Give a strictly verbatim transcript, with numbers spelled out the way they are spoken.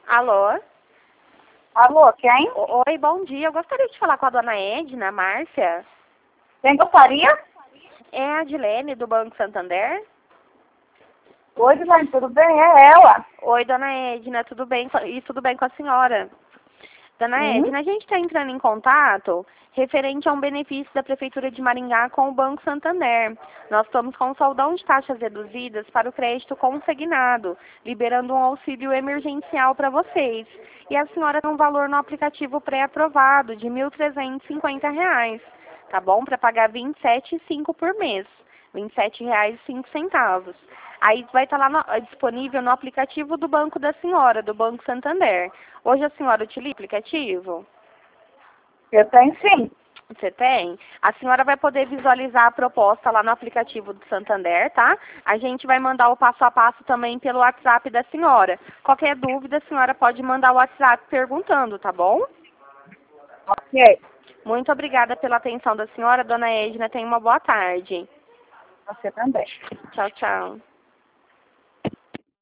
Alô? Alô, quem? O- Oi, bom dia. Eu gostaria de falar com a dona Edna, Márcia. Quem gostaria? É a Adilene, do Banco Santander? Oi, Dilane, tudo bem? É ela. Oi, dona Edna, tudo bem? co- E tudo bem com a senhora? Dona Sim. Edna, a gente está entrando em contato referente a um benefício da Prefeitura de Maringá com o Banco Santander. Nós estamos com um soldão de taxas reduzidas para o crédito consignado, liberando um auxílio emergencial para vocês. E a senhora tem um valor no aplicativo pré-aprovado de mil trezentos e cinquenta reais, tá bom? Para pagar vinte e sete reais e cinco por mês. vinte e sete reais e cinco centavos. Aí vai estar lá no- disponível no aplicativo do Banco da Senhora, do Banco Santander. Hoje a senhora utiliza o aplicativo? Eu tenho sim. Você tem? A senhora vai poder visualizar a proposta lá no aplicativo do Santander, tá? A gente vai mandar o passo a passo também pelo WhatsApp da senhora. Qualquer dúvida, a senhora pode mandar o WhatsApp perguntando, tá bom? Ok. Muito obrigada pela atenção da senhora, dona Edna. Tenha uma boa tarde. Você também. Tchau, tchau.